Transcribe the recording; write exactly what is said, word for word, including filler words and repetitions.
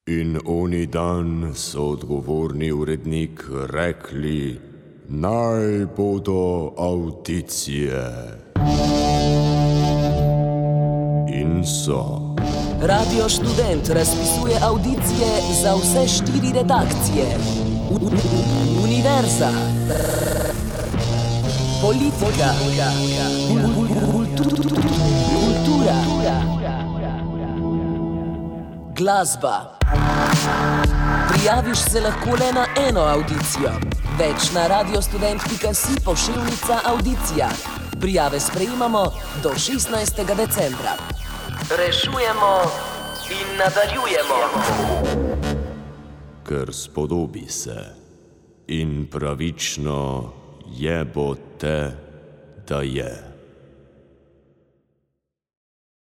In oni dan so odgovorni urednik rekli, naj bodo avdicije. In so. Radio Študent razpisuje avdicije za vse štiri redakcije. Univerza, politika, kultura, glasba. Prijaviš se lahko le na eno avdicijo. Več na radiostudent pika si pošiljnica avdicija. Prijave sprejemamo do šestnajstega decembra. Rešujemo in nadaljujemo. Ker spodobi se in pravično jebote, da je.